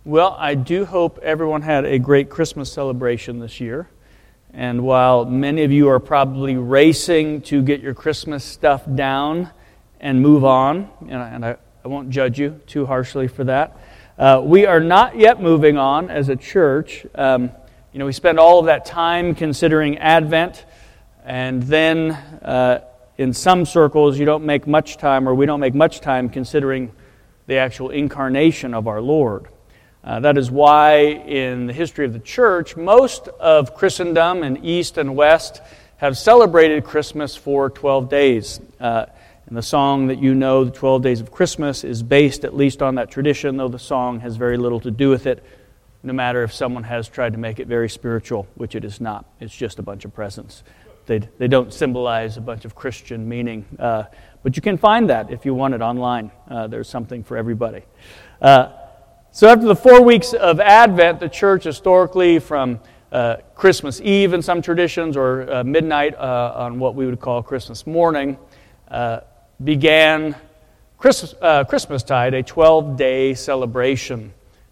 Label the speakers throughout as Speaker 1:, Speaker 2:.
Speaker 1: Well, I do hope everyone had a great Christmas celebration this year. And while many of you are probably racing to get your Christmas stuff down and move on, and I won't judge you too harshly for that, we are not yet moving on as a church. We spend all of that time considering Advent, and then in some circles you don't make much time, or we don't make much time considering the actual incarnation of our Lord. That is why in the history of the church, most of Christendom and East and West have celebrated Christmas for 12 days. And the song that you know, the 12 Days of Christmas, is based at least on that tradition, though the song has very little to do with it, no matter if someone has tried to make it very spiritual, which it is not. It's just a bunch of presents. They don't symbolize a bunch of Christian meaning. But you can find that if you want it online. There's something for everybody. So after the 4 weeks of Advent, the church historically, from Christmas Eve in some traditions or midnight on what we would call Christmas morning, began Christmastide, a 12-day celebration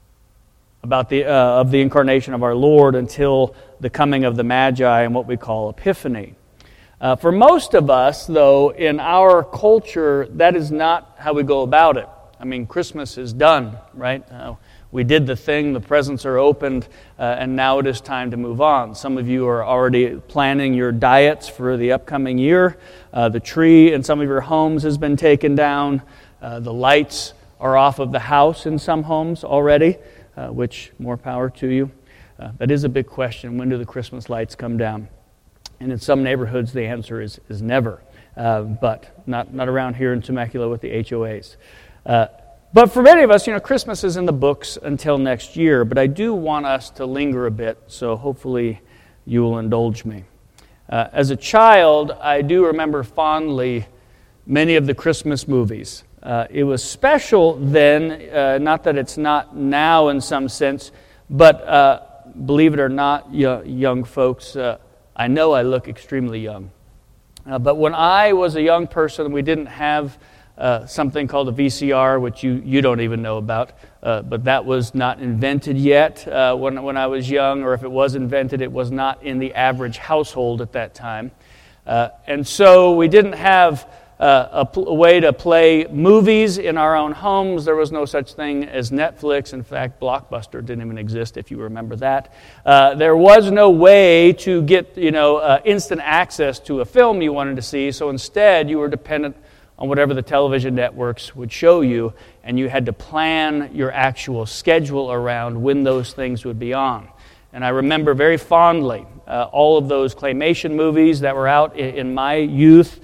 Speaker 1: of the incarnation of our Lord until the coming of the Magi and what we call Epiphany. For most of us, though, in our culture, that is not how we go about it. I mean, Christmas is done, right? We did the thing, the presents are opened, and now it is time to move on. Some of you are already planning your diets for the upcoming year. The tree in some of your homes has been taken down. The lights are off of the house in some homes already, which more power to you. That is a big question. When do the Christmas lights come down? And in some neighborhoods, the answer is never, but not around here in Temecula with the HOAs. But for many of us, Christmas is in the books until next year, but I do want us to linger a bit, so hopefully you will indulge me. As a child, I do remember fondly many of the Christmas movies. It was special then, not that it's not now in some sense, but believe it or not, young folks, I know I look extremely young. But when I was a young person, we didn't have something called a VCR, which you don't even know about, but that was not invented yet when I was young, or if it was invented, it was not in the average household at that time. And so we didn't have a way to play movies in our own homes. There was no such thing as Netflix. In fact, Blockbuster didn't even exist, if you remember that. There was no way to get instant access to a film you wanted to see, so instead you were dependent on whatever the television networks would show you, and you had to plan your actual schedule around when those things would be on. And I remember very fondly all of those claymation movies that were out in my youth.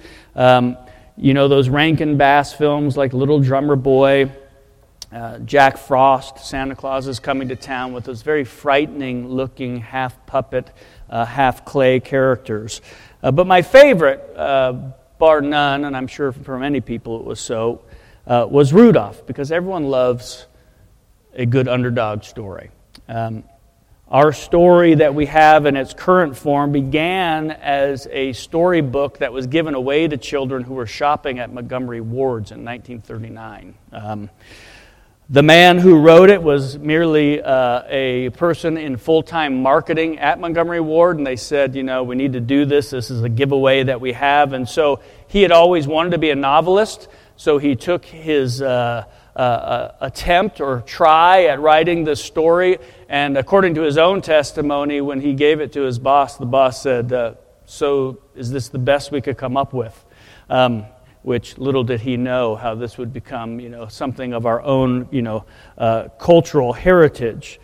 Speaker 1: Those Rankin Bass films like Little Drummer Boy, Jack Frost, Santa Claus is Coming to Town, with those very frightening-looking half-puppet, half-clay characters. But my favorite, bar none, and I'm sure for many people it was so, was Rudolph, because everyone loves a good underdog story. Our story that we have in its current form began as a storybook that was given away to children who were shopping at Montgomery Ward's in 1939. The man who wrote it was merely a person in full-time marketing at Montgomery Ward, and they said, we need to do this. This is a giveaway that we have. And so he had always wanted to be a novelist, so he took his attempt or try at writing this story, and according to his own testimony, when he gave it to his boss, the boss said, so is this the best we could come up with? Which little did he know how this would become, something of our own, cultural heritage.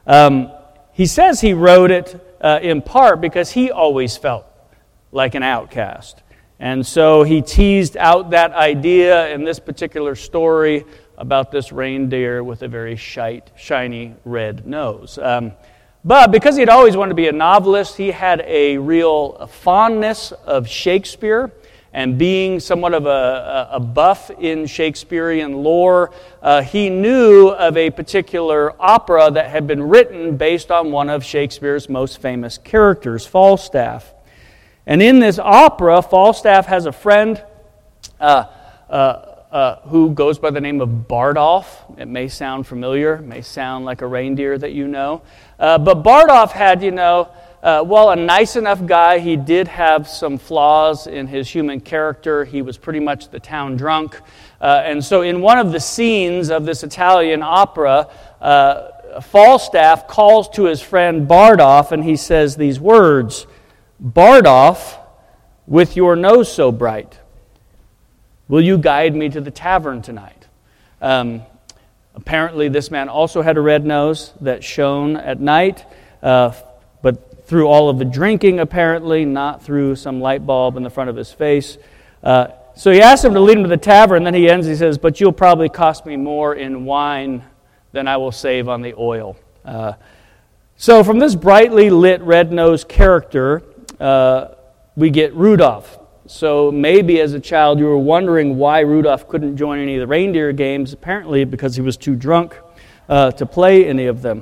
Speaker 1: He says he wrote it in part because he always felt like an outcast. And so he teased out that idea in this particular story about this reindeer with a very shiny red nose. But because he had always wanted to be a novelist, he had a real fondness of Shakespeare. And being somewhat of a buff in Shakespearean lore, he knew of a particular opera that had been written based on one of Shakespeare's most famous characters, Falstaff. And in this opera, Falstaff has a friend who goes by the name of Bardolph. It may sound familiar, may sound like a reindeer that you know. But Bardolph had, a nice enough guy. He did have some flaws in his human character. He was pretty much the town drunk. And so in one of the scenes of this Italian opera, Falstaff calls to his friend Bardolph, and he says these words, "Bardolph, with your nose so bright, will you guide me to the tavern tonight?" Apparently this man also had a red nose that shone at night, but through all of the drinking apparently, not through some light bulb in the front of his face. So he asked him to lead him to the tavern, then he says, "But you'll probably cost me more in wine than I will save on the oil." So from this brightly lit red-nosed character, we get Rudolph. So maybe as a child you were wondering why Rudolph couldn't join any of the reindeer games, apparently because he was too drunk to play any of them.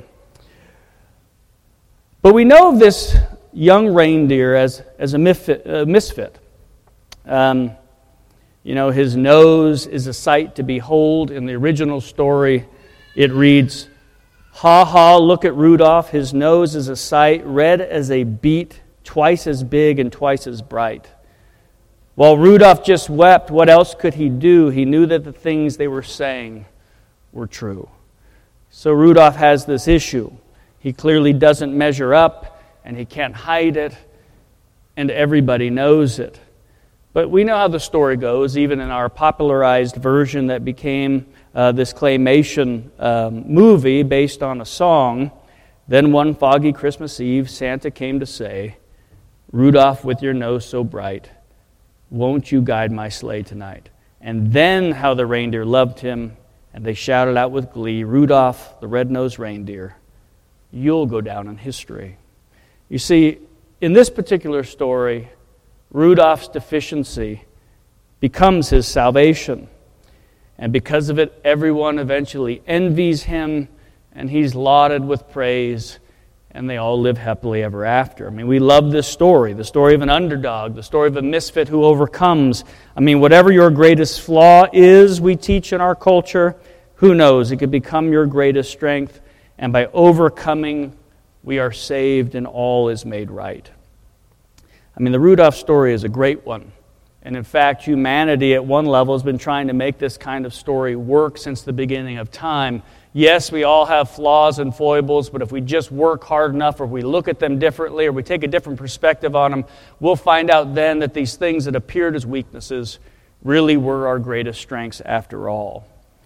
Speaker 1: But we know of this young reindeer as a misfit. His nose is a sight to behold. In the original story, it reads, "Ha ha, look at Rudolph. His nose is a sight, red as a beet, twice as big and twice as bright." While Rudolph just wept, what else could he do? He knew that the things they were saying were true. So Rudolph has this issue. He clearly doesn't measure up, and he can't hide it, and everybody knows it. But we know how the story goes, even in our popularized version that became this claymation movie based on a song. Then one foggy Christmas Eve, Santa came to say, "Rudolph, with your nose so bright, won't you guide my sleigh tonight?" And then how the reindeer loved him, and they shouted out with glee, "Rudolph, the red-nosed reindeer, you'll go down in history." You see, in this particular story, Rudolph's deficiency becomes his salvation. And because of it, everyone eventually envies him, and he's lauded with praise, and they all live happily ever after. I mean, we love this story, the story of an underdog, the story of a misfit who overcomes. I mean, whatever your greatest flaw is, we teach in our culture, who knows? It could become your greatest strength, and by overcoming, we are saved and all is made right. I mean, the Rudolph story is a great one. And in fact, humanity at one level has been trying to make this kind of story work since the beginning of time. Yes, we all have flaws and foibles, but if we just work hard enough, or we look at them differently, or we take a different perspective on them, we'll find out then that these things that appeared as weaknesses really were our greatest strengths after all.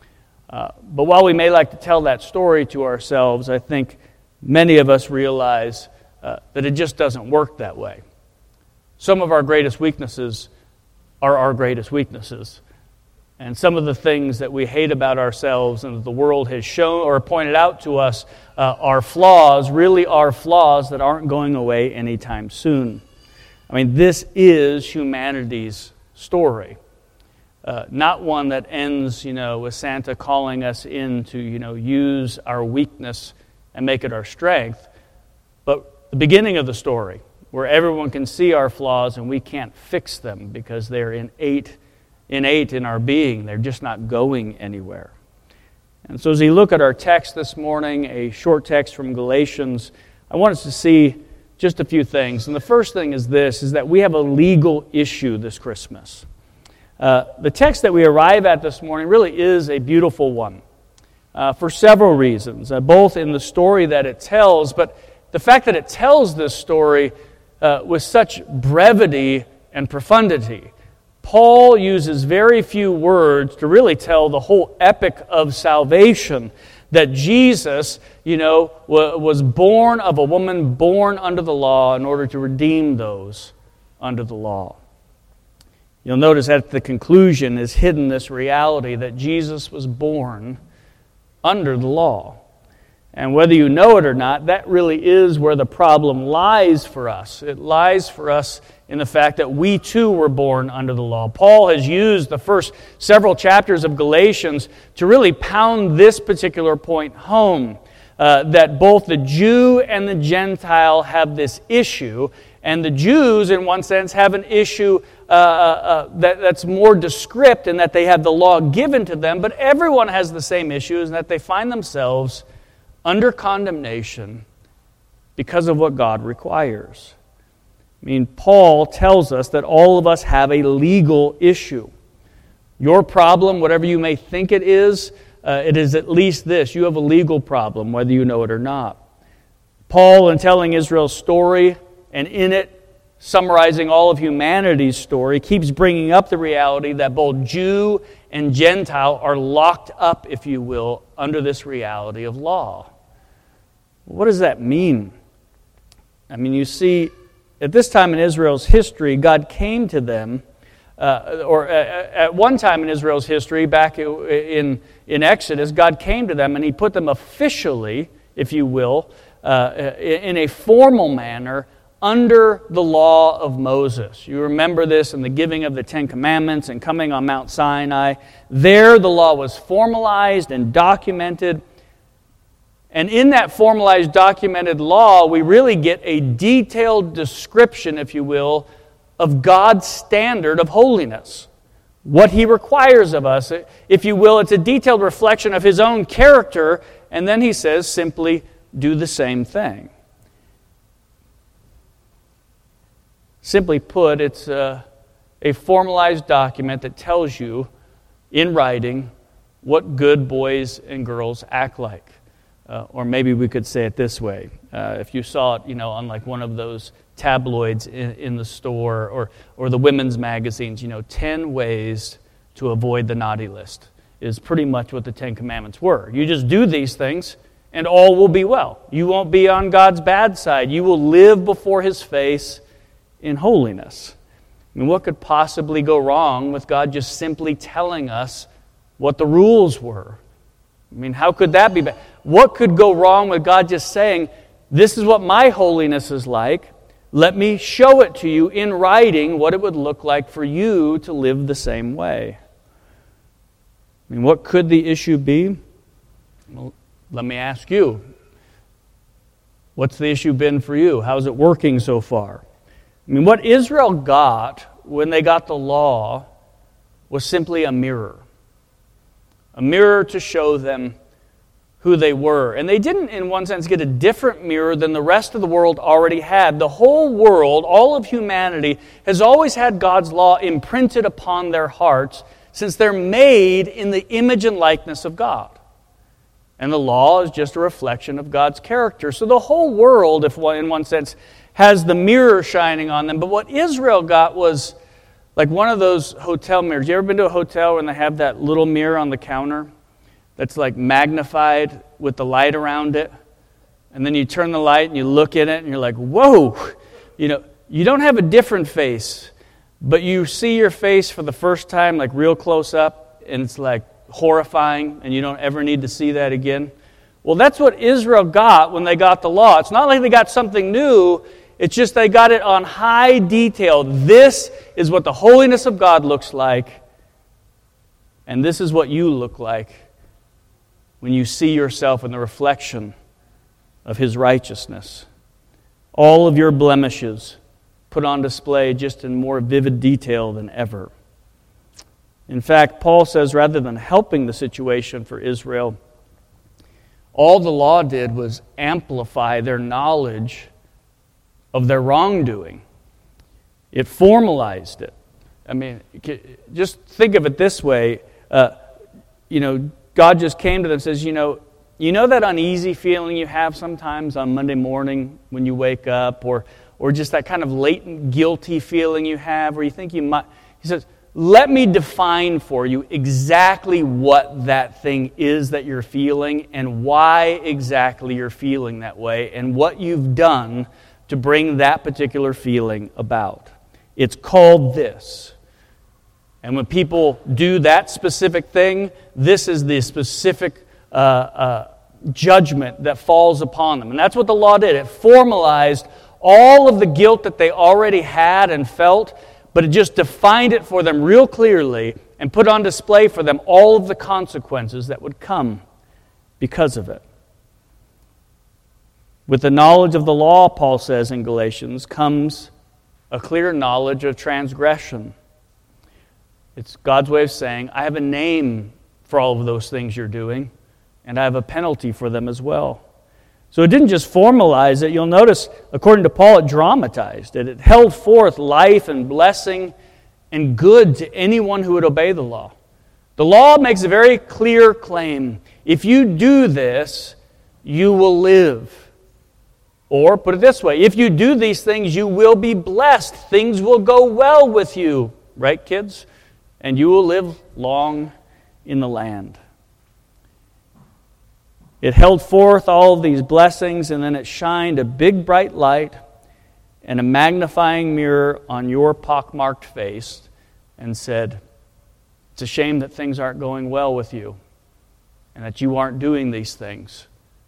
Speaker 1: But while we may like to tell that story to ourselves, I think many of us realize that it just doesn't work that way. Some of our greatest weaknesses are our greatest weaknesses. And some of the things that we hate about ourselves and that the world has shown or pointed out to us are flaws, really are flaws that aren't going away anytime soon. I mean, this is humanity's story. Not one that ends, with Santa calling us in to, use our weakness and make it our strength. But the beginning of the story, where everyone can see our flaws and we can't fix them because they're innate in our being. They're just not going anywhere. And so as we look at our text this morning, a short text from Galatians, I want us to see just a few things. And the first thing is this, is that we have a legal issue this Christmas. The text that we arrive at this morning really is a beautiful one for several reasons, both in the story that it tells, but the fact that it tells this story with such brevity and profundity. Paul uses very few words to really tell the whole epic of salvation, that Jesus, was born of a woman born under the law in order to redeem those under the law. You'll notice at the conclusion is hidden this reality that Jesus was born under the law. And whether you know it or not, that really is where the problem lies for us. It lies for us in the fact that we too were born under the law. Paul has used the first several chapters of Galatians to really pound this particular point home, that both the Jew and the Gentile have this issue, And the Jews, in one sense, have an issue that's more descript in that they have the law given to them, but everyone has the same issues in that they find themselves under condemnation because of what God requires. I mean, Paul tells us that all of us have a legal issue. Your problem, whatever you may think it is at least this. You have a legal problem, whether you know it or not. Paul, in telling Israel's story, and in it summarizing all of humanity's story, keeps bringing up the reality that both Jew and Gentile are locked up, if you will, under this reality of law. What does that mean? I mean, you see, at this time in Israel's history, God came to them, at one time in Israel's history, back in Exodus, God came to them and He put them officially, if you will, in a formal manner under the law of Moses. You remember this in the giving of the Ten Commandments and coming on Mount Sinai. There the law was formalized and documented. And in that formalized, documented law, we really get a detailed description, if you will, of God's standard of holiness. What He requires of us. If you will, it's a detailed reflection of His own character. And then He says, simply do the same thing. Simply put, it's a formalized document that tells you in writing what good boys and girls act like. Or maybe we could say it this way. If you saw it, on like one of those tabloids in the store or the women's magazines, 10 ways to avoid the naughty list is pretty much what the Ten Commandments were. You just do these things and all will be well. You won't be on God's bad side. You will live before His face in holiness. I mean, what could possibly go wrong with God just simply telling us what the rules were? I mean, how could that be bad? What could go wrong with God just saying, this is what my holiness is like. Let me show it to you in writing what it would look like for you to live the same way. I mean, what could the issue be? Well, let me ask you. What's the issue been for you? How's it working so far? I mean, what Israel got when they got the law was simply a mirror. A mirror to show them who they were. And they didn't, in one sense, get a different mirror than the rest of the world already had. The whole world, all of humanity, has always had God's law imprinted upon their hearts since they're made in the image and likeness of God. And the law is just a reflection of God's character. So the whole world, in one sense, has the mirror shining on them. But what Israel got was like one of those hotel mirrors. You ever been to a hotel when they have that little mirror on the counter that's like magnified with the light around it? And then you turn the light and you look in it and you're like, whoa! You don't have a different face, but you see your face for the first time like real close up and it's like horrifying and you don't ever need to see that again. Well, that's what Israel got when they got the law. It's not like they got something new. It's just they got it on high detail. This is what the holiness of God looks like. And this is what you look like when you see yourself in the reflection of His righteousness. All of your blemishes put on display just in more vivid detail than ever. In fact, Paul says rather than helping the situation for Israel, all the law did was amplify their knowledge of their wrongdoing. It formalized it. I mean, just think of it this way. God just came to them and says, you know that uneasy feeling you have sometimes on Monday morning when you wake up, or just that kind of latent guilty feeling you have where you think you might. He says, let me define for you exactly what that thing is that you're feeling and why exactly you're feeling that way and what you've done to bring that particular feeling about. It's called this. And when people do that specific thing, this is the specific judgment that falls upon them. And that's what the law did. It formalized all of the guilt that they already had and felt, but it just defined it for them real clearly and put on display for them all of the consequences that would come because of it. With the knowledge of the law, Paul says in Galatians, comes a clear knowledge of transgression. It's God's way of saying, I have a name for all of those things you're doing, and I have a penalty for them as well. So it didn't just formalize it. You'll notice, according to Paul, it dramatized it. It held forth life and blessing and good to anyone who would obey the law. The law makes a very clear claim. If you do this, you will live. Or, put it this way, if you do these things, you will be blessed. Things will go well with you. Right, kids? And you will live long in the land. It held forth all of these blessings, and then it shined a big bright light and a magnifying mirror on your pockmarked face and said, it's a shame that things aren't going well with you and that you aren't doing these things.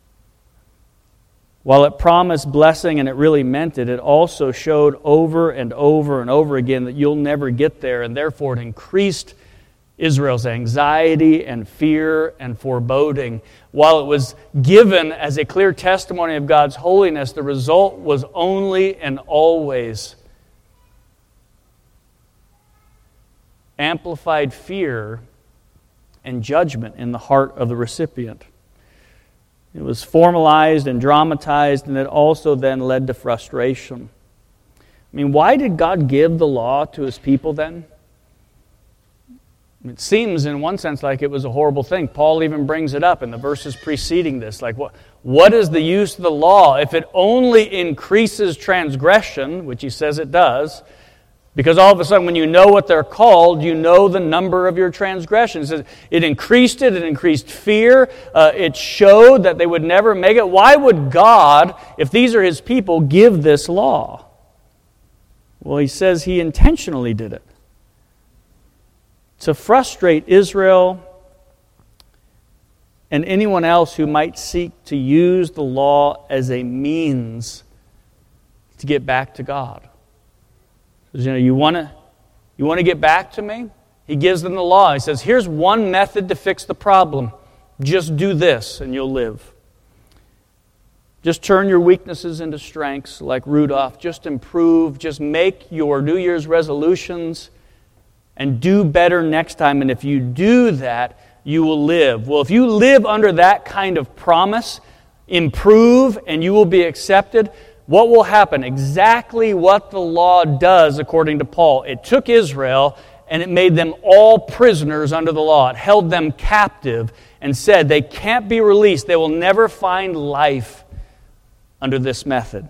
Speaker 1: While it promised blessing and it really meant it, it also showed over and over and over again that you'll never get there, and therefore it increased Israel's anxiety and fear and foreboding. While it was given as a clear testimony of God's holiness, the result was only and always amplified fear and judgment in the heart of the recipient. It was formalized and dramatized, and it also then led to frustration. I mean, why did God give the law to His people then? It seems in one sense like it was a horrible thing. Paul even brings it up in the verses preceding this. Like, what is the use of the law if it only increases transgression, which he says it does, because all of a sudden when you know what they're called, you know the number of your transgressions. It increased fear. It showed that they would never make it. Why would God, if these are His people, give this law? Well, he says He intentionally did it to frustrate Israel and anyone else who might seek to use the law as a means to get back to God. Because, you want to get back to me? He gives them the law. He says, here's one method to fix the problem. Just do this and you'll live. Just turn your weaknesses into strengths like Rudolph. Just improve. Just make your New Year's resolutions and do better next time. And if you do that, you will live. Well, if you live under that kind of promise, improve and you will be accepted, what will happen? Exactly what the law does, according to Paul. It took Israel and it made them all prisoners under the law. It held them captive and said they can't be released. They will never find life under this method.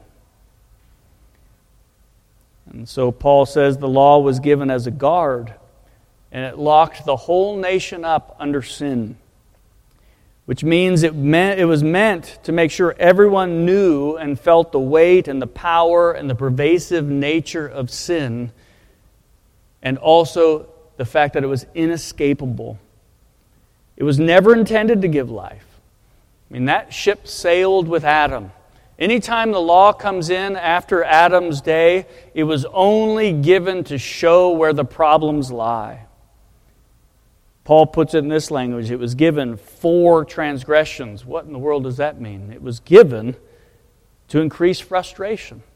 Speaker 1: And so Paul says the law was given as a guard, and it locked the whole nation up under sin, which means it was meant to make sure everyone knew and felt the weight and the power and the pervasive nature of sin, and also the fact that it was inescapable. It was never intended to give life. I mean, that ship sailed with Adam. Anytime the law comes in after Adam's day, it was only given to show where the problems lie. Paul puts it in this language, it was given for transgressions. What in the world does that mean? It was given to increase frustration,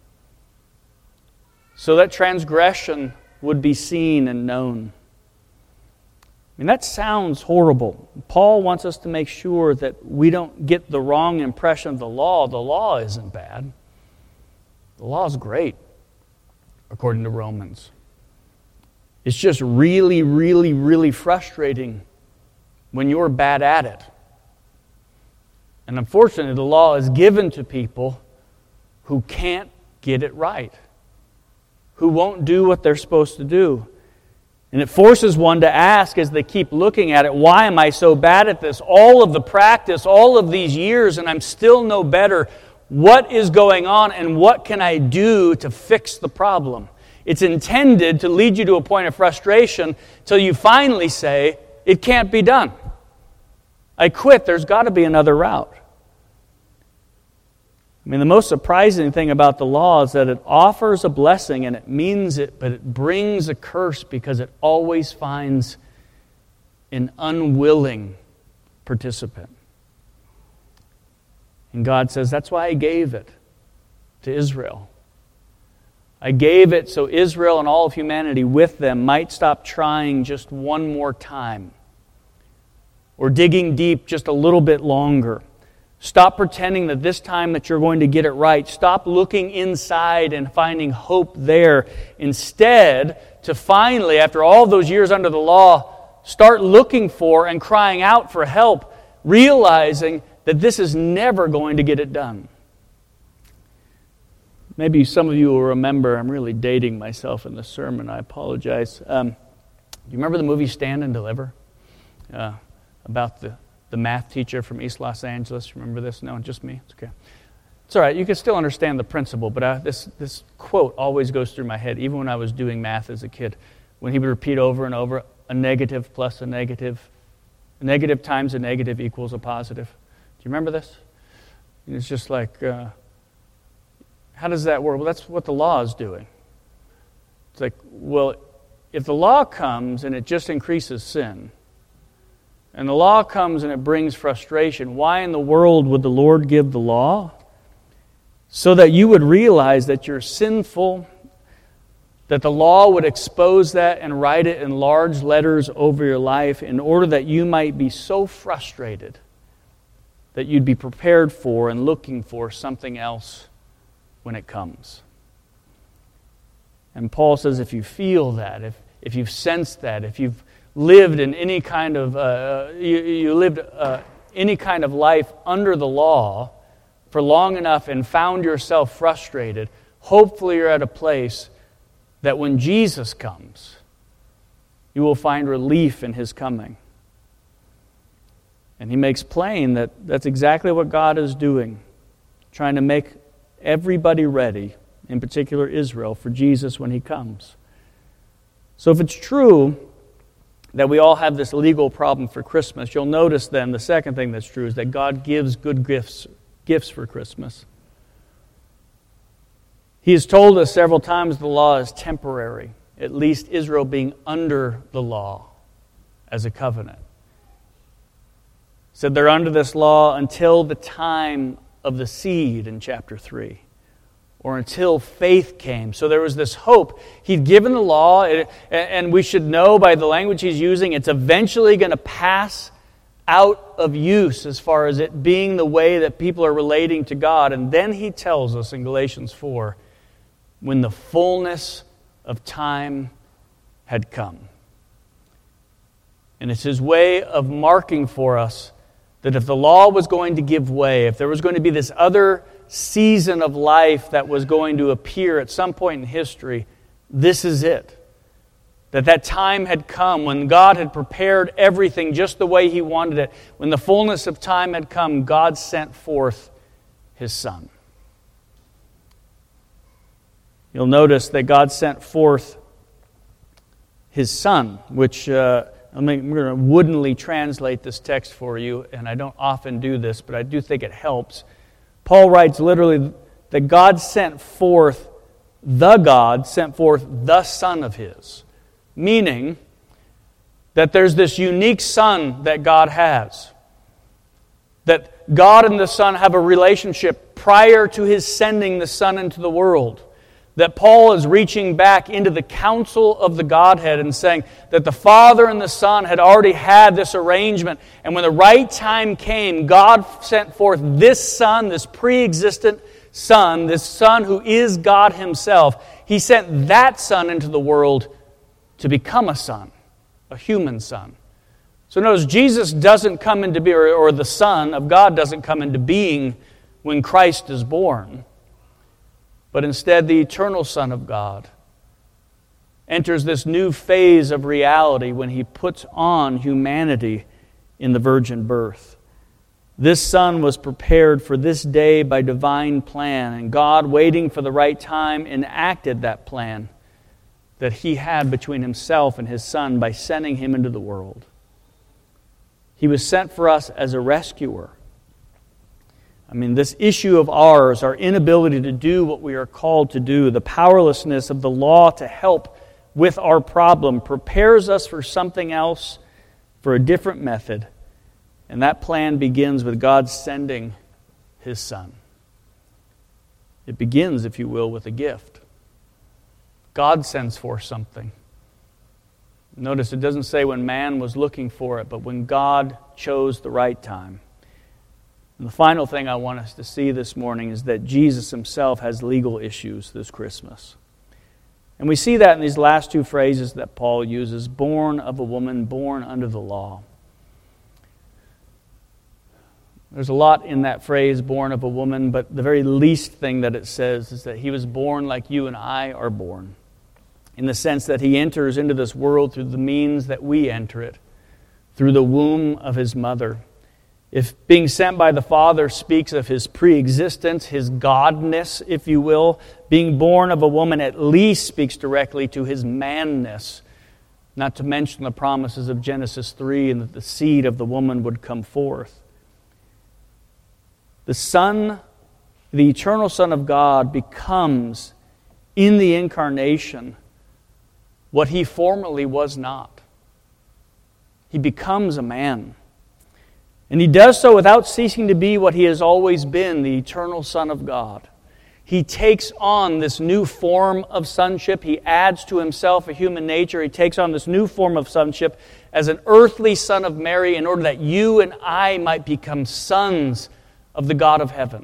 Speaker 1: so that transgression would be seen and known. I mean, that sounds horrible. Paul wants us to make sure that we don't get the wrong impression of the law. The law isn't bad. The law is great, according to Romans. It's just really, really, really frustrating when you're bad at it. And unfortunately, the law is given to people who can't get it right, who won't do what they're supposed to do. And it forces one to ask as they keep looking at it, why am I so bad at this? All of the practice, all of these years, and I'm still no better. What is going on and what can I do to fix the problem? It's intended to lead you to a point of frustration till you finally say, it can't be done. I quit. There's got to be another route. I mean, the most surprising thing about the law is that it offers a blessing and it means it, but it brings a curse because it always finds an unwilling participant. And God says, that's why I gave it. to Israel. I gave it so Israel and all of humanity with them might stop trying just one more time, or digging deep just a little bit longer. Stop pretending that this time that you're going to get it right. Stop looking inside and finding hope there. Instead, to finally, after all those years under the law, start looking for and crying out for help, realizing that this is never going to get it done. Maybe some of you will remember, I'm really dating myself in the sermon, I apologize. Do you remember the movie Stand and Deliver? About the math teacher from East Los Angeles. Remember this? No, just me? It's okay. It's all right. You can still understand the principle, but this quote always goes through my head, even when I was doing math as a kid, when he would repeat over and over, a negative plus a negative times a negative equals a positive. Do you remember this? And it's just like, how does that work? Well, that's what the law is doing. It's like, well, if the law comes and it just increases sin, and the law comes and it brings frustration, why in the world would the Lord give the law? So that you would realize that you're sinful, that the law would expose that and write it in large letters over your life in order that you might be so frustrated that you'd be prepared for and looking for something else when it comes. And Paul says if you feel that, if you've sensed that, if you've lived in any kind of any kind of life under the law for long enough and found yourself frustrated, hopefully you're at a place that when Jesus comes, you will find relief in His coming. And he makes plain that that's exactly what God is doing, trying to make everybody ready, in particular Israel, for Jesus when He comes. So if it's true that we all have this legal problem for Christmas, you'll notice then the second thing that's true is that God gives good gifts for Christmas. He has told us several times the law is temporary, at least Israel being under the law as a covenant. He said they're under this law until the time of the seed in chapter 3, or until faith came. So there was this hope. He'd given the law, and we should know by the language he's using, it's eventually going to pass out of use as far as it being the way that people are relating to God. And then he tells us in Galatians 4, when the fullness of time had come. And it's his way of marking for us that if the law was going to give way, if there was going to be this other season of life that was going to appear at some point in history, this is it. That time had come when God had prepared everything just the way He wanted it. When the fullness of time had come, God sent forth His Son. You'll notice that God sent forth His Son, which I'm going to woodenly translate this text for you, and I don't often do this, but I do think it helps. Paul writes literally that God sent forth the Son of His. Meaning that there's this unique Son that God has. That God and the Son have a relationship prior to His sending the Son into the world. That Paul is reaching back into the counsel of the Godhead and saying that the Father and the Son had already had this arrangement. And when the right time came, God sent forth this Son, this pre-existent Son, this Son who is God Himself. He sent that Son into the world to become a son, a human son. So notice, Jesus doesn't come into being, or the Son of God doesn't come into being when Christ is born. But instead, the eternal Son of God enters this new phase of reality when He puts on humanity in the virgin birth. This Son was prepared for this day by divine plan, and God, waiting for the right time, enacted that plan that He had between Himself and His Son by sending Him into the world. He was sent for us as a rescuer. I mean, this issue of ours, our inability to do what we are called to do, the powerlessness of the law to help with our problem, prepares us for something else, for a different method. And that plan begins with God sending His Son. It begins, if you will, with a gift. God sends forth something. Notice it doesn't say when man was looking for it, but when God chose the right time. And the final thing I want us to see this morning is that Jesus himself has legal issues this Christmas. And we see that in these last two phrases that Paul uses, born of a woman, born under the law. There's a lot in that phrase, born of a woman, but the very least thing that it says is that he was born like you and I are born, in the sense that he enters into this world through the means that we enter it, through the womb of his mother. If being sent by the Father speaks of his pre-existence, his godness, if you will, being born of a woman at least speaks directly to his manness, not to mention the promises of Genesis 3 and that the seed of the woman would come forth. The Son, the eternal Son of God, becomes, in the incarnation, what he formerly was not. He becomes a man. And he does so without ceasing to be what he has always been, the eternal Son of God. He takes on this new form of sonship. He adds to himself a human nature. He takes on this new form of sonship as an earthly son of Mary in order that you and I might become sons of the God of heaven.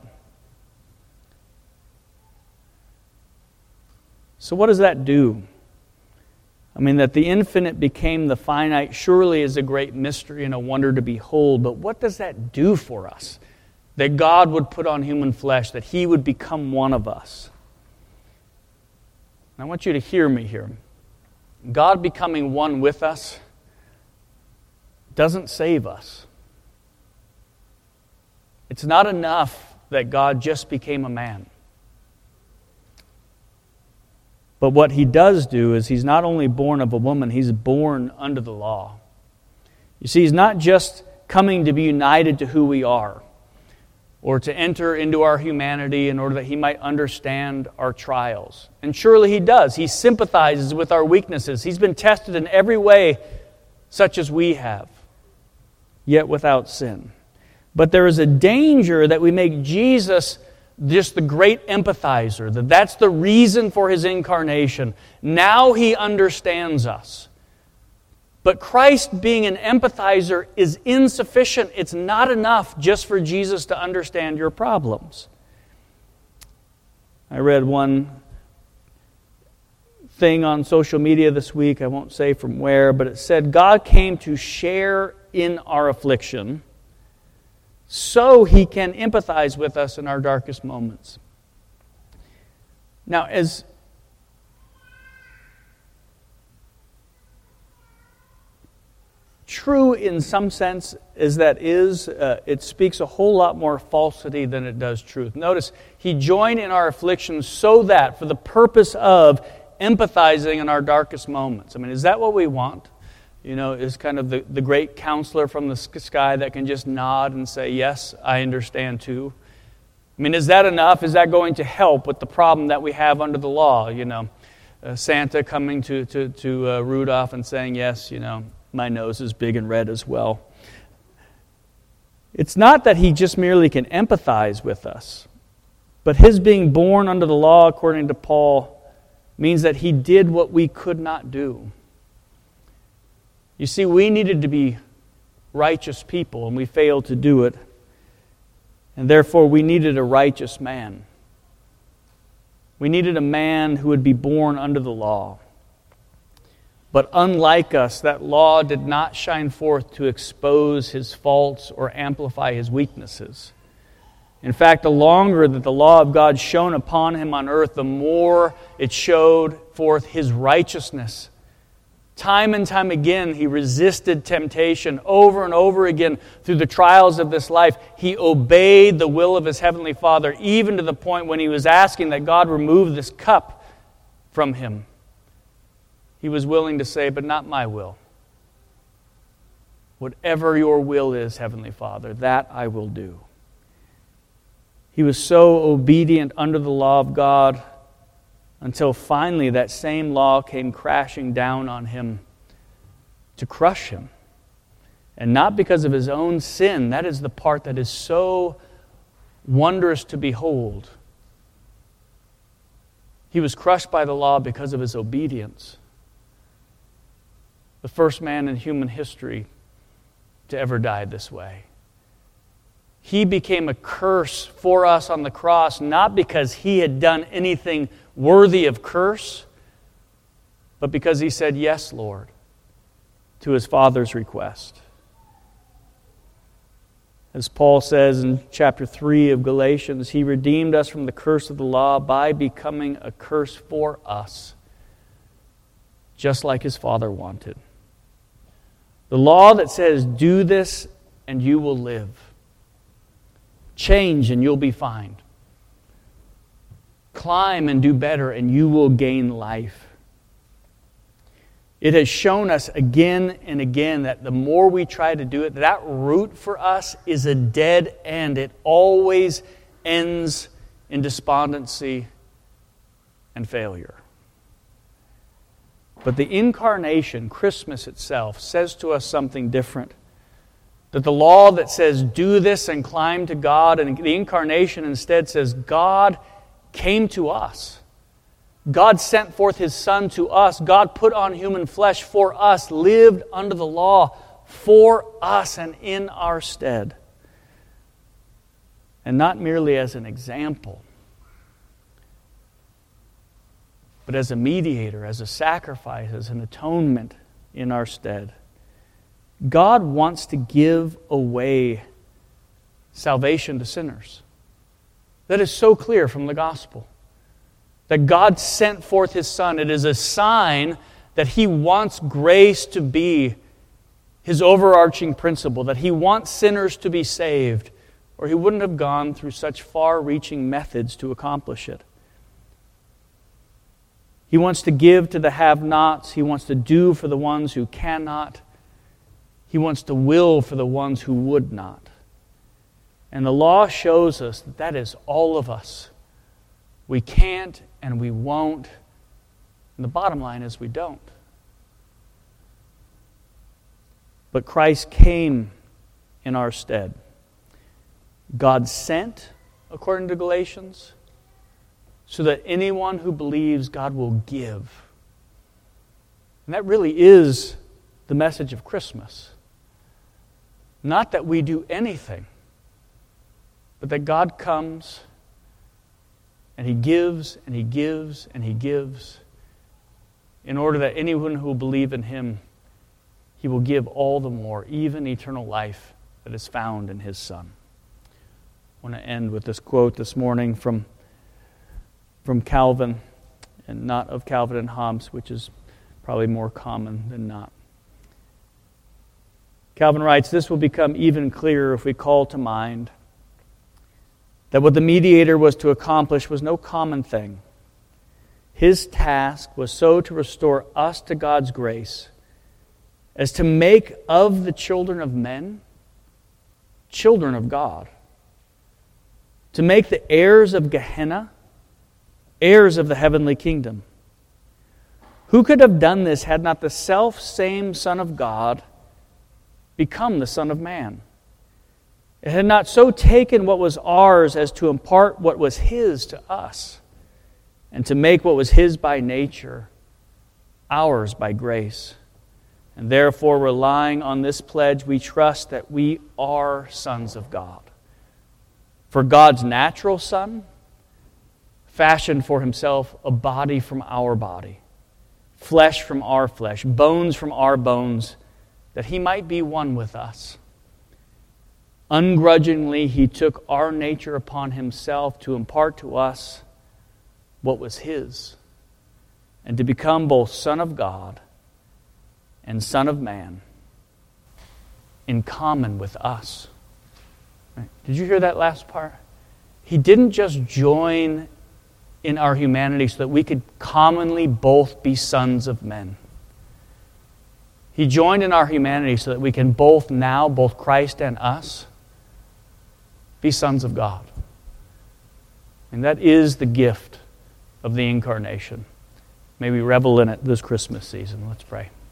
Speaker 1: So what does that do? I mean, that the infinite became the finite surely is a great mystery and a wonder to behold, but what does that do for us? That God would put on human flesh, that he would become one of us. And I want you to hear me here. God becoming one with us doesn't save us. It's not enough that God just became a man. But what he does do is he's not only born of a woman, he's born under the law. You see, he's not just coming to be united to who we are or to enter into our humanity in order that he might understand our trials. And surely he does. He sympathizes with our weaknesses. He's been tested in every way such as we have, yet without sin. But there is a danger that we make Jesus just the great empathizer, that's the reason for his incarnation. Now he understands us. But Christ being an empathizer is insufficient. It's not enough just for Jesus to understand your problems. I read one thing on social media this week, I won't say from where, but it said, God came to share in our affliction so he can empathize with us in our darkest moments. Now, as true in some sense as that is, it speaks a whole lot more falsity than it does truth. Notice, he joined in our afflictions so that, for the purpose of empathizing in our darkest moments. I mean, is that what we want? You know, is kind of the great counselor from the sky that can just nod and say, yes, I understand too. I mean, is that enough? Is that going to help with the problem that we have under the law? You know, Santa coming to Rudolph and saying, yes, you know, my nose is big and red as well. It's not that he just merely can empathize with us, but his being born under the law, according to Paul, means that he did what we could not do. You see, we needed to be righteous people, and we failed to do it. And therefore, we needed a righteous man. We needed a man who would be born under the law. But unlike us, that law did not shine forth to expose his faults or amplify his weaknesses. In fact, the longer that the law of God shone upon him on earth, the more it showed forth his righteousness. Time and time again, he resisted temptation over and over again through the trials of this life. He obeyed the will of his heavenly Father, even to the point when he was asking that God remove this cup from him. He was willing to say, but not my will. Whatever your will is, Heavenly Father, that I will do. He was so obedient under the law of God until finally that same law came crashing down on him to crush him. And not because of his own sin. That is the part that is so wondrous to behold. He was crushed by the law because of his obedience. The first man in human history to ever die this way. He became a curse for us on the cross, not because he had done anything worthy of curse, but because he said, "Yes, Lord," to his Father's request. As Paul says in chapter 3 of Galatians, he redeemed us from the curse of the law by becoming a curse for us, just like his Father wanted. The law that says, "Do this and you will live. Change and you'll be fine. Climb and do better and you will gain life." It has shown us again and again that the more we try to do it, that route for us is a dead end. It always ends in despondency and failure. But the incarnation, Christmas itself, says to us something different. That the law that says, "Do this and climb to God," and the incarnation instead says, God came to us. God sent forth his Son to us. God put on human flesh for us, lived under the law for us and in our stead. And not merely as an example, but as a mediator, as a sacrifice, as an atonement in our stead. God wants to give away salvation to sinners. That is so clear from the gospel. That God sent forth his Son. It is a sign that he wants grace to be his overarching principle, that he wants sinners to be saved, or he wouldn't have gone through such far-reaching methods to accomplish it. He wants to give to the have-nots. He wants to do for the ones who cannot. He wants to will for the ones who would not. And the law shows us that that is all of us. We can't and we won't. And the bottom line is we don't. But Christ came in our stead. God sent, according to Galatians, so that anyone who believes, God will give. And that really is the message of Christmas. Not that we do anything, but that God comes and he gives and he gives and he gives, in order that anyone who will believe in him, he will give all the more, even eternal life that is found in his Son. I want to end with this quote this morning from Calvin, and not of Calvin and Hobbes, which is probably more common than not. Calvin writes, "This will become even clearer if we call to mind that what the mediator was to accomplish was no common thing. His task was so to restore us to God's grace as to make of the children of men children of God, to make the heirs of Gehenna heirs of the heavenly kingdom. Who could have done this had not the self-same Son of God become the Son of Man? It had not so taken what was ours as to impart what was his to us, and to make what was his by nature ours by grace. And therefore, relying on this pledge, we trust that we are sons of God. For God's natural Son fashioned for himself a body from our body, flesh from our flesh, bones from our bones, that he might be one with us. Ungrudgingly, he took our nature upon himself to impart to us what was his, and to become both Son of God and Son of Man in common with us." Right? Did you hear that last part? He didn't just join in our humanity so that we could commonly both be sons of men. He joined in our humanity so that we can both Christ and us, be sons of God. And that is the gift of the incarnation. May we revel in it this Christmas season. Let's pray.